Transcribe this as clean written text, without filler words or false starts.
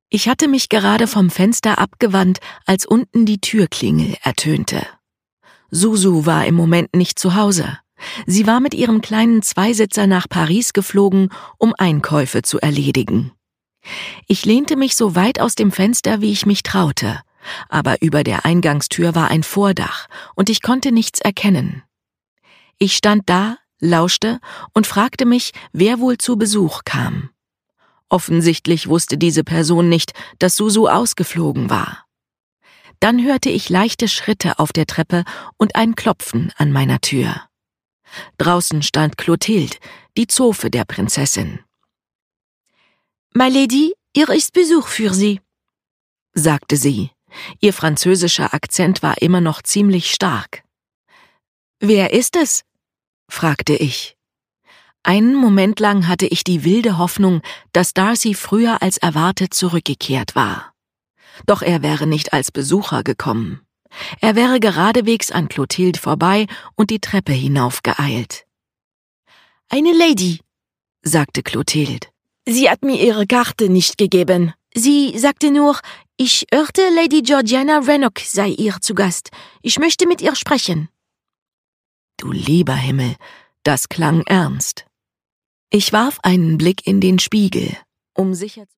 Ich hatte mich gerade vom Fenster abgewandt, als unten die Türklingel ertönte. Susu war im Moment nicht zu Hause. Sie war mit ihrem kleinen Zweisitzer nach Paris geflogen, um Einkäufe zu erledigen. Ich lehnte mich so weit aus dem Fenster, wie ich mich traute, aber über der Eingangstür war ein Vordach und ich konnte nichts erkennen. Ich stand da, lauschte und fragte mich, wer wohl zu Besuch kam. Offensichtlich wusste diese Person nicht, dass Susu ausgeflogen war. Dann hörte ich leichte Schritte auf der Treppe und ein Klopfen an meiner Tür. Draußen stand Clotilde, die Zofe der Prinzessin. »My Lady, hier ist Besuch für Sie«, sagte sie. Ihr französischer Akzent war immer noch ziemlich stark. »Wer ist es?« fragte ich. Einen Moment lang hatte ich die wilde Hoffnung, dass Darcy früher als erwartet zurückgekehrt war. Doch er wäre nicht als Besucher gekommen. Er wäre geradewegs an Clotilde vorbei und die Treppe hinaufgeeilt. »Eine Lady«, sagte Clotilde. »Sie hat mir ihre Karte nicht gegeben. Sie sagte nur, ich hörte, Lady Georgiana Rennock sei hier zu Gast. Ich möchte mit ihr sprechen.« Du lieber Himmel, das klang ernst. Ich warf einen Blick in den Spiegel, um sicher